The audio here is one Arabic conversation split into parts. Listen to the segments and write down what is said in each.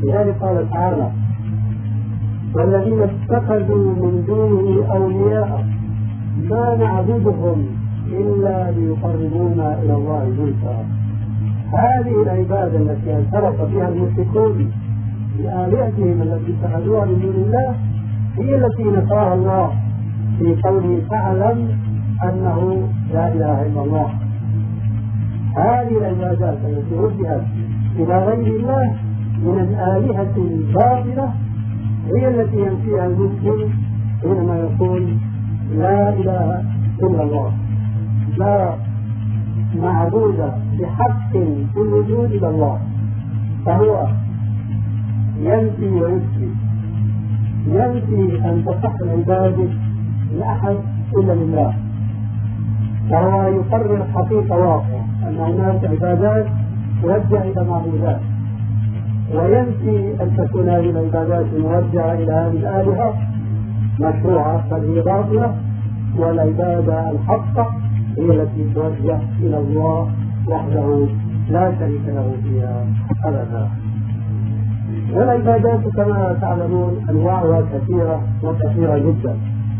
لذلك قال تعالى: والذين اتخذوا من دونه أولياء ما نعبدهم إلا ليقربونا إلى الله زلفى. هذه العبادة التي اعترف بها المشركون بآلهتهم التي اتخذوها من دون الله هي التي نفاها الله في قوله: فاعلم أنه لا إله إلا الله. هذه العبادات التي وجهت إلى غير الله من الآلهة الباطلة هي التي ينفيها المسلم حينما يقول: لا إله إلا الله، لا معبود بحق في الوجود إلا الله. فهو ينفي ويثبت، ينفي أن تصح العبادة لأحد إلا لله، وهو يقرر حقيقة واقعة أن هناك عبادات توجه إلى معبودات، وينفي أن تكون هذه العبادات الموجهة إلى هذه الآلهة مشروعة بل هي باطلة، والعبادة الحقة هي التي توجه إلى الله وحده لا شريك له فيها أبدا. والعبادات كما تعلمون أنواعها كثيرة وكثيرة جدا،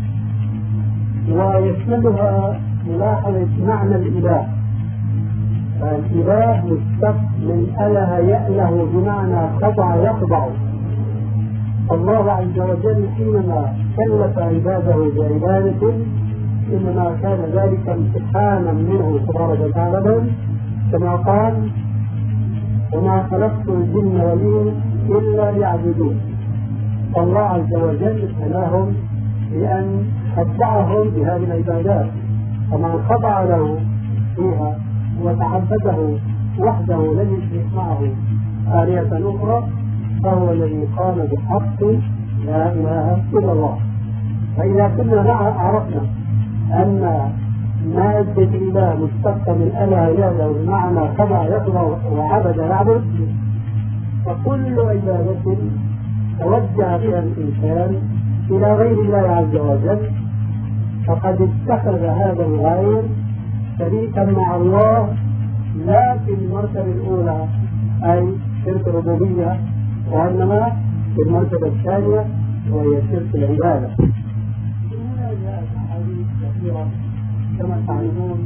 ويشملها ملاحظة معنى الإله. فالإله مشتق من أله يأله بمعنى خضع يخضع. الله عز وجل حينما كلف عباده بعبادة إنما كان ذلك امتحانا منه تبارك وتعالى، كما قال: وما خلقت الجن والإنس إلا ليعبدون. فالله عز وجل ابتلاهم بأن خضعهم بهذه العبادات، فمن خضع له فيها وتعبده وحده لم يشرك معه آلهة أخرى فهو الذي قام بحق لا إله إلا الله. فإذا كنا عرفنا أن مادة الإله مشتقة من أله يأله بمعنى خضع يخضع وعبد يعبد، فكل عبادة توجه بها الإنسان إلى غير الله عز وجل فقد اتخذ هذا الغير شريكا مع الله، لا في المرتبة الأولى أي شرك الربوبية، وإنما في المرتبة الثانية وهي شرك العبادة. هنا جاءت أحاديث كثيرة كما تعلمون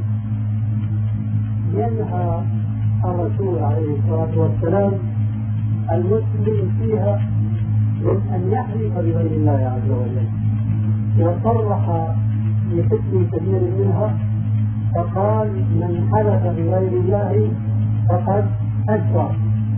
ينهى الرسول عليه الصلاة والسلام المسلم فيها من أن يحلف بغير الله عز وجل، وصرح بحكم كثير منها فقال: من حلف بغير الله فقد أشرك.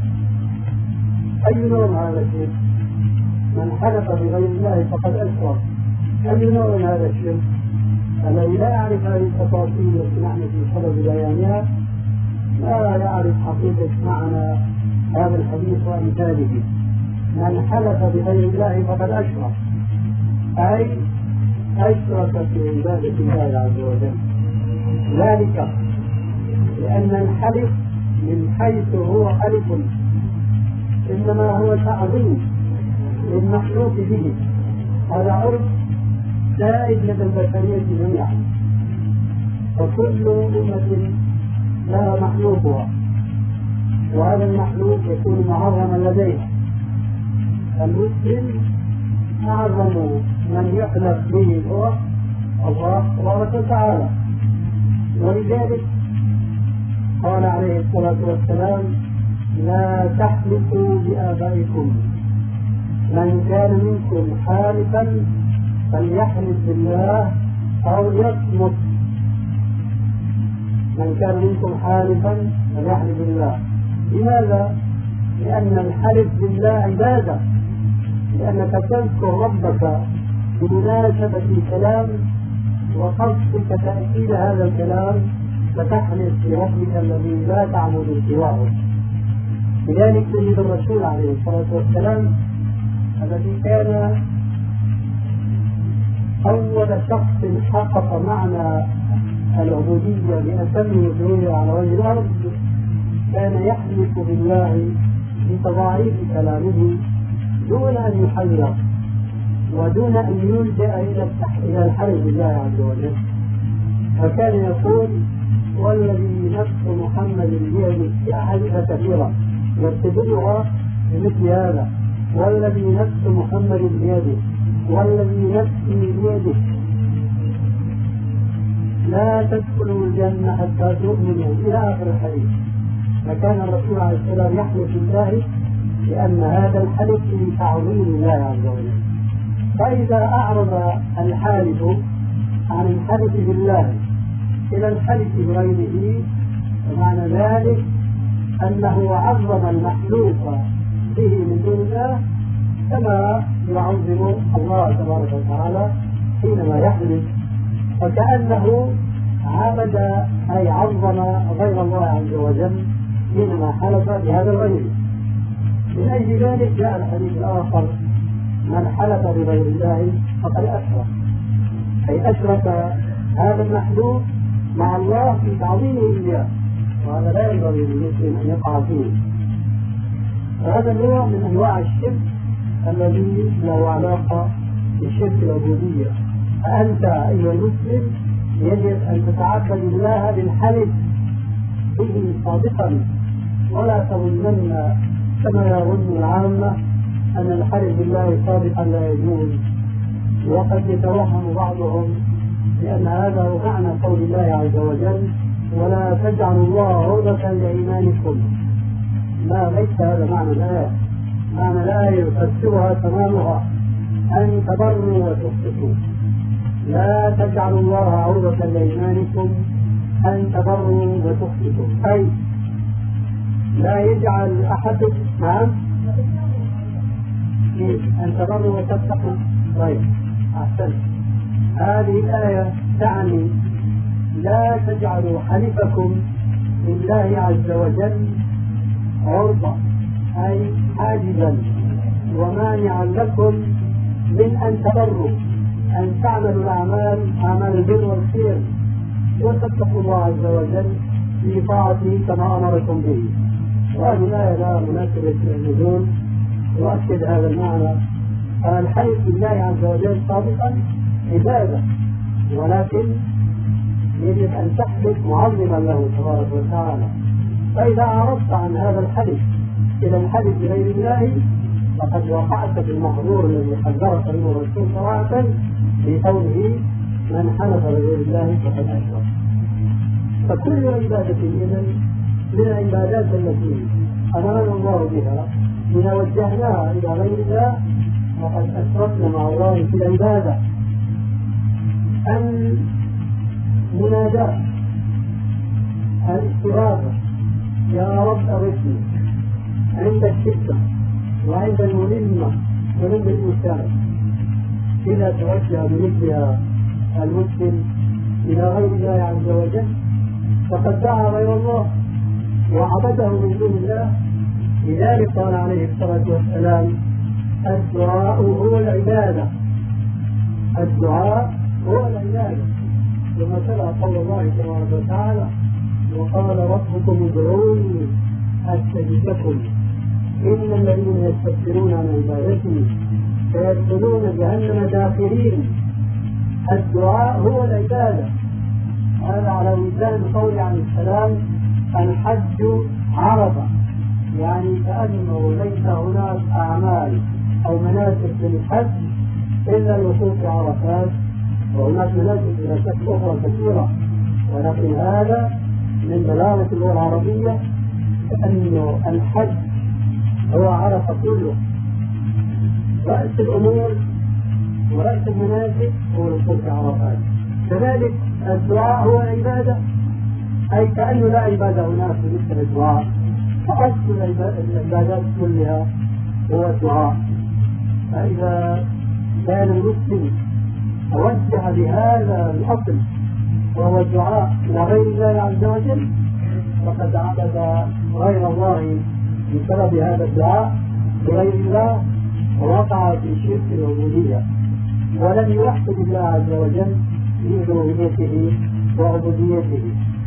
أي نوع هذا الشرك؟ من حلف بغير الله فقد أشرك. أي نوع هذا الشرك؟ الذي لا يعرف هذه التفاصيل التي نحن في صدد بيانها لا يعرف حقيقة معنى هذا الحديث وأمثاله. من حلف بغير الله فقد أشرك، أي أشرك في عبادة الله عز وجل. ذلك لأن الحلف من حيث هو حلف إنما هو تعظيم للمحلوف به. هذا عرف سائد لدى البشرية جميعا، وكل أمة لها محلوفها، وهذا المحلوف يكون معظما لديها. المسلم أعظم من يحلف به هو الله تبارك وتعالى، ولذلك قال عليه الصلاة والسلام: لا تحلفوا بآبائكم، من كان منكم حالفا فليحلف بالله أو يصمت. من كان منكم حالفا فليحلف بالله. لماذا؟ لأن الحلف بالله عبادة، لأنك تذكر ربك بمناسبة الكلام وقصدك تأكيد هذا الكلام فتحلف بربك الذي لا تعبد سواه. لذلك تجد الرسول عليه الصلاة والسلام الذي كان أول شخص حقق معنى العبودية بأتم وجوهها على وجه الأرض كان يحلف بالله بتضاعيف كلامه دون أن يحير ودون أن يلجأ إلى الحلف بالله عز وجل. فكان يقول: والذي نفس محمد بيده في أحاديث كثيرة يتبعها بمثل هذا: والذي نفس محمد بيده والذي نفسي بيده لا تدخلوا الجنة حتى تؤمنوا، إلى آخر الحديث. فكان الرسول عليه السلام يحلف بالله لأن هذا الحلف من تعظيم الله عز وجل. فإذا أعرض الحالف عن الحلف بالله إلى الحلف بغيره فمعنى ذلك أنه عظم المحلوف به من دون الله كما يعظم الله تبارك وتعالى حينما يحلف، فكأنه عبد أي عظم غير الله عز وجل حينما حلف بهذا الغير. من أجل ذلك جاء الحديث الآخر: من حلف بغير الله فقد أشرك، أي أشرك هذا المحلوف مع الله في تعظيمه إياه، وهذا لا ينبغي للمسلم أن يقع فيه. وهذا نوع من أنواع الشرك الذي له علاقة بشرك العبودية. فأنت أيها المسلم يجب أن تتعبد الله بالحلف به صادقا، ولا تظنن كما يظن العامة أن الحلف بالله صادقا لا يجوز. وقد يتوهم بعضهم لأن هذا هو معنى قول الله عز وجل: ولا تجعلوا الله عرضة لأيمانكم. لا، ليس هذا معنى الآية. معنى الآية يفسرها تمامها: أن تبروا وتقسطوا. لا تجعلوا الله عرضة لأيمانكم، أن تبروا وتقسطوا، أي لا يجعل أحدكم أن تبروا وتتقوا. طيب، أحسن. هذه الآية تعني لا تجعلوا حلفكم لله عز وجل عرضة، أي حاجزا ومانعا لكم من أن تبروا، أن تعملوا الأعمال، أعمال البر والخير، وتتقوا الله عز وجل في طاعته كما أمركم به. وهذه الآية لا مناسبة للنزول وأكد هذا المعنى. الحلف بالله عز وجل صادقا عبادة، ولكن يجب أن تحلف معظما له تبارك وتعالى. فإذا أعرضت عن هذا الحلف إلى الحلف بغير الله فقد وقعت في المحظور الذي حذرك منه الرسول صراحة بقوله: من حلف بغير الله فقد أشرك. فكل عبادة إذن من العبادات التي أمرنا الله بها إذا وجهناها إلى غير الله فقد أشركنا مع الله في العبادة. المناداة، الاستغاثة: يا رب أغثني، عند الشدة وعند الملمة وعند الإنسان. إذا توجه بمثلها المسلم إلى غير الله عز وجل فقد دعا غير الله وعبده من دون الله. لذلك قال عليه الصلاة والسلام: الدعاء هو العبادة. الدعاء هو العبادة. ثم تلا قول الله تبارك وتعالى: وقال ربكم ادعوني أستجب لكم إن الذين يستكبرون عن عبادتي سيدخلون جهنم داخرين. الدعاء هو العبادة. هذا على وزان قول عليه السلام: الحج عرفة، يعني كأنه ليس هناك أعمال أو مناسك للحج إلا الوقوف في عرفات، وهناك مناسك إلى شكل أخرى كثيرة، ولكن هذا من بلاغة اللغة العربية أنه الحج هو عرفة كله. رأس الأمور ورأس المناسك هو الوقوف في عرفات. كذلك الدعاء هو عبادة، أي كأنه لا عبادة هناك مثل الدعاء، فأصل العبادات كلها هو الدعاء. فإذا كان المسلم توجه بهذا الأصل وهو الدعاء لغير الله عز وجل فقد عبد غير الله بسبب هذا الدعاء بغير الله، ووقع في شرك العبودية ولم يوحد الله عز وجل في ألوهيته وعبوديته.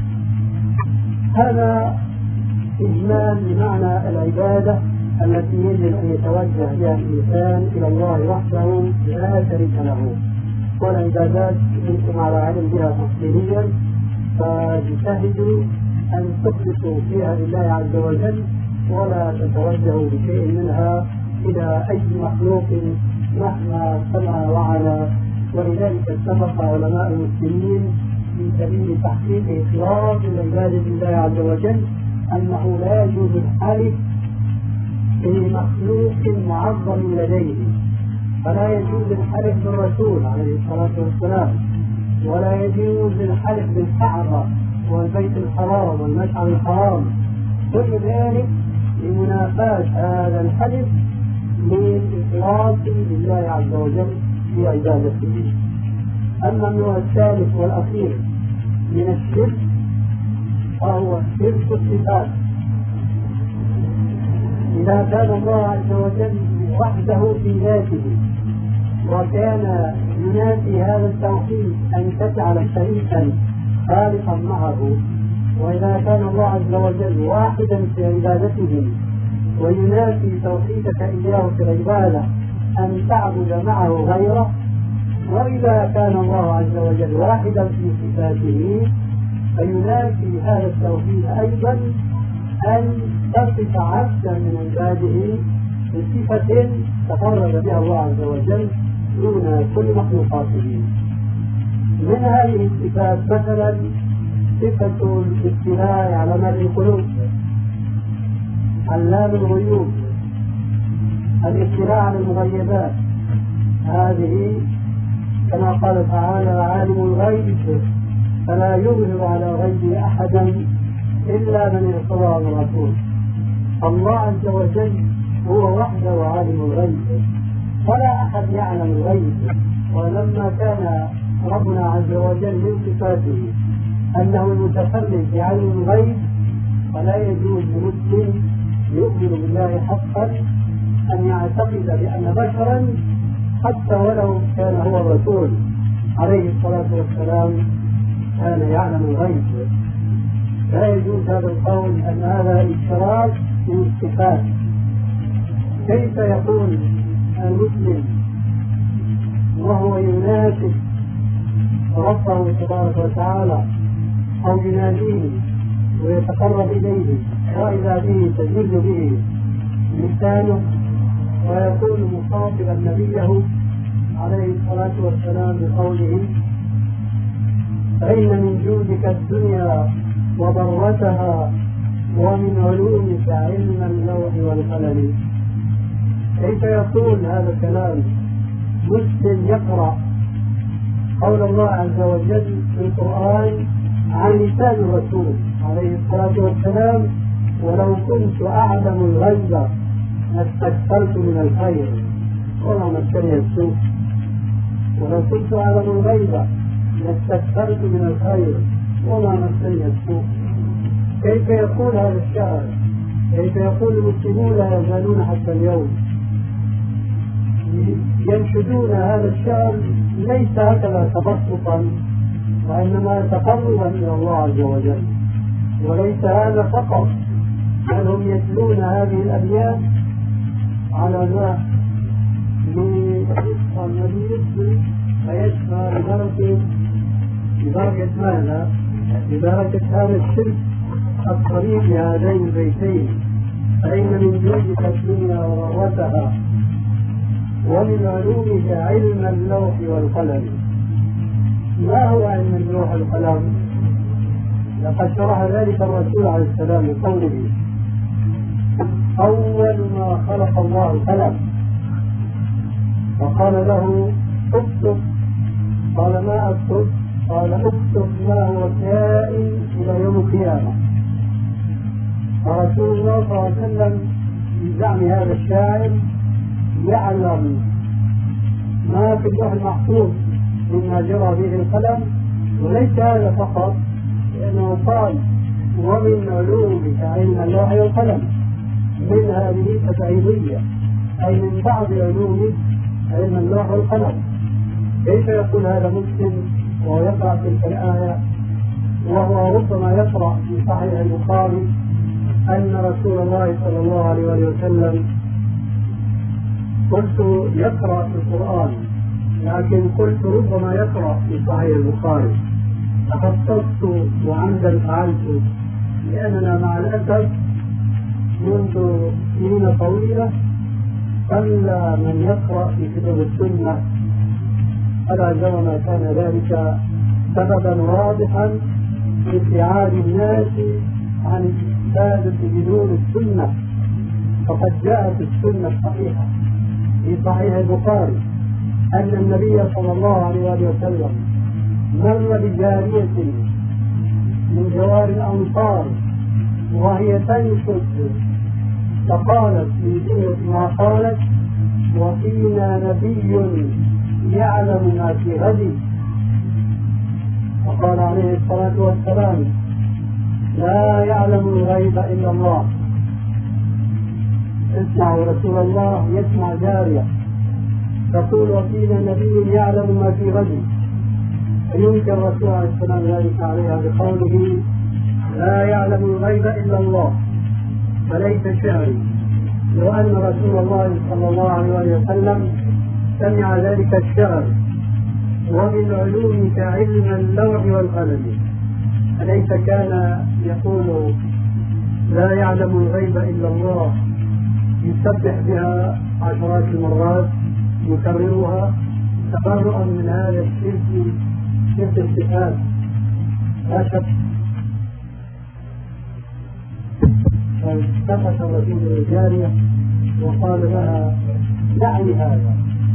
هذا إجمال لمعنى العبادة التي يجب أن يتوجه بها الإنسان إلى الله وحده لا شريك له. والعبادات كنتم على علم بها تفصيليا، فاجتهدوا أن تخلصوا فيها لله عز وجل ولا تتوجه بشيء منها إلى أي مخلوق مهما سمع وعلى. ولذلك اتفق علماء المسلمين في سبيل تحقيق إخلاص العبادة لله عز وجل أنه لا يجوز الحلف بمخلوق معظم لديه، فلا يجوز الحلف بالرسول عليه الصلاة والسلام، ولا يجوز الحلف بالكعبة والبيت الحرام والمشعر الحرام، كل ذلك لمنافاة هذا الحلف للإخلاص لله عز وجل في عبادته. أما النوع الثالث والأخير من الشرك فهو شرك الصفات. إذا كان الله عز وجل وحده في ذاته وكان ينافي هذا التوحيد أن تجعل شريكا خالقا معه، وإذا كان الله عز وجل واحدا في عبادته وينافي توحيدك إياه في العبادة أن تعبد معه غيره، وإذا كان الله عز وجل واحدا في صفاته فينافي هذا التوحيد أيضا أن تصف عبدا من عباده بصفة تفرد بها الله عز وجل دون كل مخلوقاته. من هذه الصفات مثلا صفة الاطلاع على ما في القلوب، علام الغيوب، الاطلاع على المغيبات، هذه كما قال تعالى عالم الغيب فلا يظهر على غيبه أحدا إلا من ارتضى من رسول. الله عز وجل هو وحده عالم الغيب، فلا أحد يعلم الغيب. ولما كان ربنا عز وجل من صفاته أنه المتفرد بعلم الغيب، فلا يجوز لمسلم يؤمن بالله حقا أن يعتقد بأن بشرا حتى ولو كان هو الرسول عليه الصلاة والسلام كان يعلم الغيب. لا يجوز هذا القول أن هذا إشراك في الصفات. كيف يقول المسلم وهو يناسب ربه تبارك وتعالى أو يناديه ويتقرب إليه وإذا به تجل به لسانه ويكون مخاطبا نبيه عليه الصلاة والسلام بقوله فإن من جودك الدنيا وضرتها ومن علومك علم اللوح والقلم. كيف يقول هذا الكلام مسلم يقرأ قول الله عز وجل في القرآن عن لسان الرسول عليه الصلاة والسلام ولو كنت أعلم الغيب لاستكثرت من الخير وما مسني السوء، ولو كنت أعلم الغيب لاستكثرت من الخير وما مسني السوء. كيف يقول هذا الشعر؟ كيف يقول المسلمون لا يزالون حتى اليوم ينشدون هذا الشعر ليس هكذا تبسطا وإنما تقربا إلى الله عز وجل. وليس هذا فقط، بل هم يتلون هذه الأبيات على ما لرزق النبي يسري فيسمى بدرجة ماذا؟ بدرجة هذا الشرك الطريق لهذين البيتين فإن من جودك الدنيا وضرتها ومن علومك علم اللوح والقلم. ما هو علم اللوح والقلم؟ لقد شرح ذلك الرسول عليه السلام بقوله أول ما خلق الله القلم وقال له اكتب، قال ما اكتب؟ قال اكتب ما هو كائن إلى يوم القيامة. فرسول الله صلى الله عليه وسلم بزعم هذا الشاعر يعلم ما في اللوح المحفوظ مما جرى به القلم. وليس هذا فقط، لأنه قال ومن علومك علم اللوح والقلم، من هذه تبعيضية أي من بعض علومك علم اللوح والقلم. كيف يقول هذا مسلم وهو يقرأ تلك الآية وهو ربما يقرأ في صحيح البخاري أن رسول الله صلى الله عليه وسلم قلت يقرأ في القرآن، لكن قلت ربما يقرأ في صحيح البخاري، تخصصت وعمدا فعلت، لأننا مع الأسف منذ سنين طويلة قل من يقرأ في كتب السنة، فلعلما كان ذلك سببا واضحا في ابتعاد الناس عن الاستفادة بدون السنة. فقد جاءت السنة الصحيحة في صحيح البخاري أن النبي صلى الله عليه وسلم مر بجارية من جوار الأنصار وهي تنشد، فقالت في جملة ما قالت: وفينا نبي يعلم ما في غد. فقال عليه الصلاة والسلام: لا يعلم الغيب إلا الله. اسمعوا رسول الله يسمع جارية تقول: وفينا نبي يعلم ما في غد. فينكر الرسول عليه السلام ذلك عليها بقوله: لا يعلم الغيب إلا الله، فليس شعري. لو أن رسول الله صلى الله عليه وسلم سمع ذلك الشعر ومن علوم كعلم اللوح والقلم، أليس كان يقول: لا يعلم الغيب إلا الله، يسبح بها عشرات المرات، يكررها تبرؤا من هذا الشرك، شرك الصفات. لا شك. فالتفت الرجل الجارية وقال لها: دعي هذا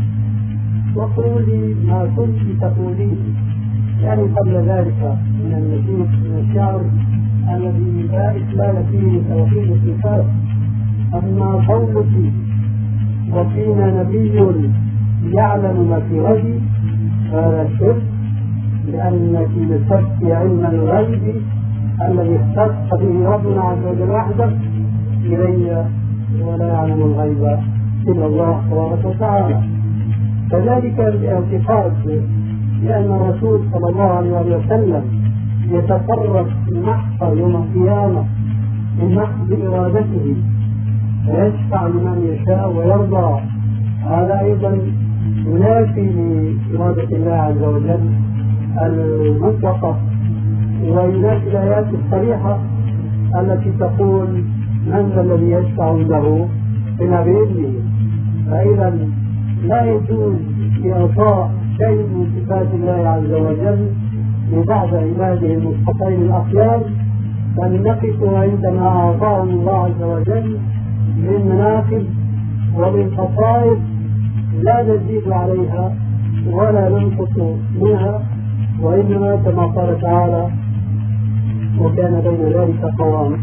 وقولي ما كنت تقوليه، يعني قبل ذلك من النشيد من الشعر الذي لا إشكال فيه توحيد الصفات. أما قولك وفينا نبي يعلم ما في غد فلا شك، لأنك نسبت علم الغيب الذي اختص به ربنا عز وجل وحده إلي، ولا يعلم الغيب إلا الله تبارك وتعالى. كذلك الاعتقاد بأن الرسول صلى الله عليه وسلم يتصرف في المحشر يوم القيامة من محض إرادته ويشفع لمن يشاء ويرضى، هذا أيضا ينافي لإرادة الله عز وجل المطلقة، وينافي الآيات الصريحة التي تقول: من ذا الذي يشفع عنده إلا بإذنه. فإذا لا يجوز إعطاء شيء من صفات الله عز وجل لبعض عباده المصطفين الأخيار، بل نقف عندما أعطاهم الله عز وجل من مناقب ومن خصائص لا نزيد عليها ولا ننقص منها، وإنما كما قال تعالى: وكان بين ذلك قوام.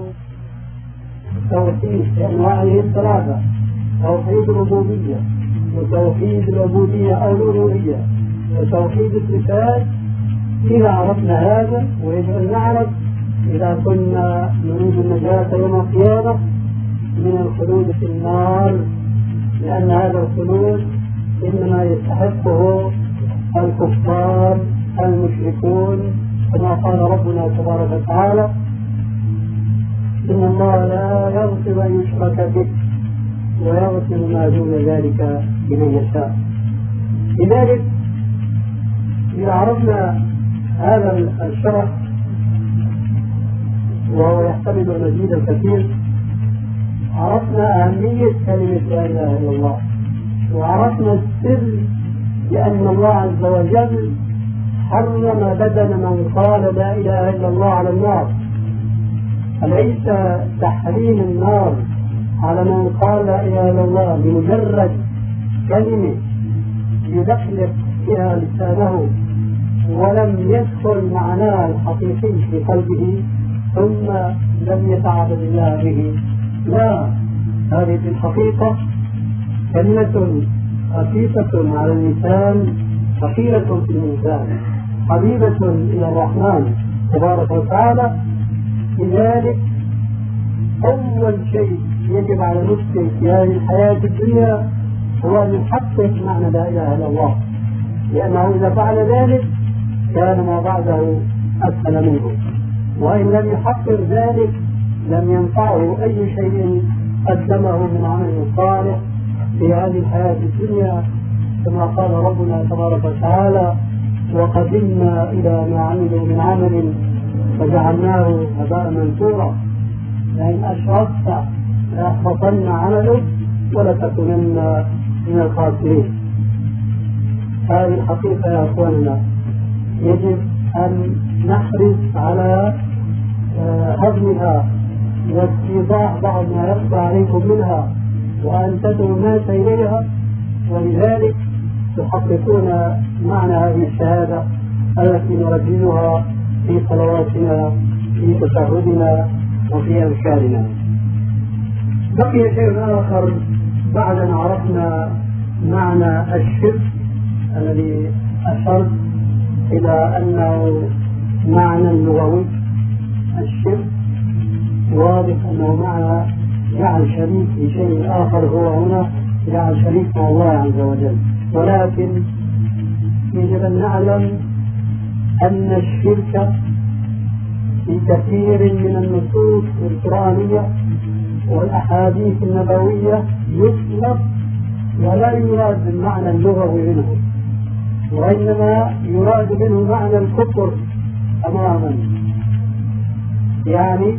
توحيد بأنواعه الثلاثة: توحيد الربوبية، وتوحيد العبودية أو الألوهية، وتوحيد الصفات. إذا عرفنا هذا، ويجب أن نعرف إذا كنا نريد النجاة يوم القيامة من الخلود في النار، لأن هذا الخلود إنما يستحقه الكفار المشركون، كما قال ربنا تبارك وتعالى: إن الله لا يغفر أن يشرك به ويغفر ما دون ذلك لمن يشاء. لذلك إذا عرفنا هذا الشرح وهو يحتمل المزيد الكثير، عرفنا أهمية كلمة لا إله إلا الله، وعرفنا السر لأن الله عز وجل حرم بدن من قال لا إله إلا الله على النار. أليس تحريم النار على من قال لا إله إلا الله بمجرد كلمة يدخلق فيها لسانه ولم يدخل معناه الحقيقي في قلبه ثم لم يتعبد الله به؟ لا، هذه في الحقيقة كلمة خفيفة على اللسان، ثقيلة في الميزان، حبيبة إلى الرحمن تبارك وتعالى. لذلك أول شيء يجب على المسلم في هذه الحياة الدنيا هو أن يحقق معنى لا إله إلا الله، لأنه إذا فعل ذلك كان ما بعده أسهل منه، وإن لم يحقق ذلك لم ينفعه أي شيء قدمه من عمل صالح في هذه الحياة الدنيا، كما قال ربنا تبارك وتعالى: وقدمنا إلى ما عملوا من عمل فجعلناه هباء منثورا. لئن أشركت ليحبطن عملك ولتكونن من الخاسرين. هذه الحقيقة يا أخواننا يجب أن نحرص على هضمها واستيضاح بعض ما يخفى عليكم منها وأن تدعوا الناس إليها، ولذلك تحققون معنى هذه الشهادة التي نرددها في صلواتنا في تشهدنا وفي أذكارنا. بقي شيء آخر بعد أن عرفنا معنى الشرك الذي أشرت إلى أنه معنى لغوي. الشرك واضح أنه معنى جعل شريك لشيء آخر، هو هنا جعل شريك مع الله عز وجل، ولكن يجب أن نعلم أن الشرك في كثير من النصوص القرآنية والأحاديث النبوية يطلق ولا يراد بالمعنى اللغوي منه، وإنما يراد منه معنى الكفر تماما. يعني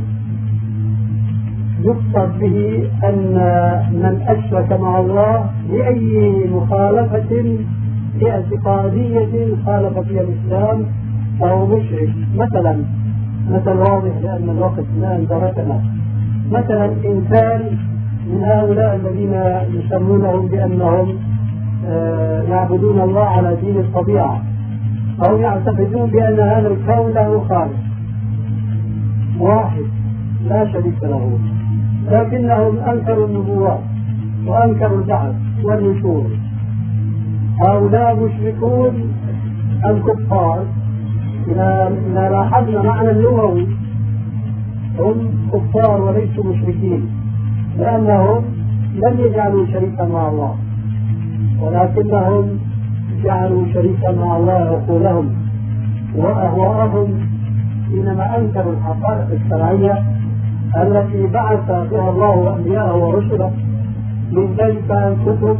يقصد به أن من أشرك مع الله لأي مخالفة اعتقادية خالف فيها الإسلام فهو مشرك. مثل واضح لأن الوقت الآن دركنا، مثلا إنسان من هؤلاء الذين يسمونهم بأنهم يعبدون الله على دين الطبيعة أو يعتقدون بأن هذا الكون له خالق واحد لا شريك له، لكنهم أنكروا النبوات وأنكروا البعث والنشور. هؤلاء مشركون الكفار. إذا لاحظنا معنى اللغوي هم كفار وليسوا مشركين، لأنهم لم يجعلوا شريكا مع الله، ولكنهم جعلوا شريكا مع الله عقولهم وأهواءهم حينما أنكروا الحقائق الشرعية التي بعث بها الله أنبياءه ورسله، من ذلك الكتب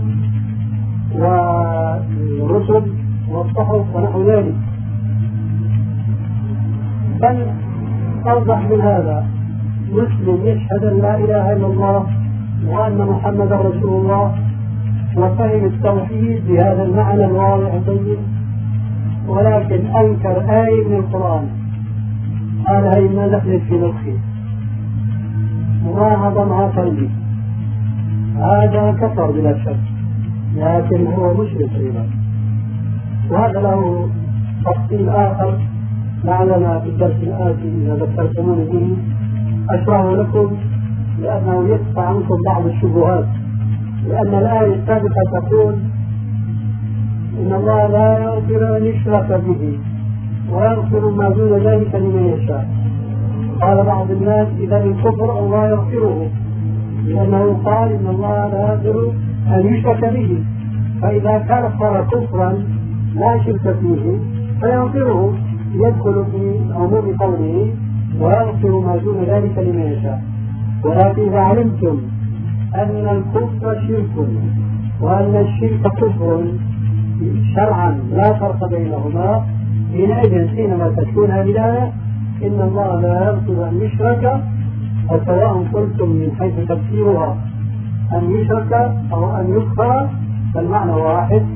والرسل والصحف ونحو ذلك. بل أوضح من هذا، مسلم يشهد أن لا إله إلا الله وأن محمدا رسول الله وفهم التوحيد بهذا المعنى الواضح البين، ولكن أنكر آية من القرآن قال هي ما دخلت في نفسي وما هضمها قلبي، هذا كفر بلا شك، لكن هو مشرك أيضا. وهذا له تفصيل آخر لعلنا في الدرس الآتي إذا ذكرتموني به أشرحه لكم، لأنه يدفع عنكم بعض الشبهات. لأن الآية السابقة تقول إن الله لا يغفر أن يشرك به ويغفر ما دون ذلك لمن يشاء. قال بعض الناس إذا الكفر الله يغفره، لأنه قال إن الله لا يغفر أن يشرك به، فإذا كفر كفرا لا شرك فيه فيغفره، يدخل في عموم قوله ويغفر ما دون ذلك لمن يشاء. ولكن إذا علمتم أن الكفر شرك وأن الشرك كفر شرعا لا فرق بينهما، حينئذ حينما تكون هذه الآية إن الله لا يغفر أن يشرك، وسواء قلتم من حيث تفسيرها أن يشرك أو أن يكفر فالمعنى واحد،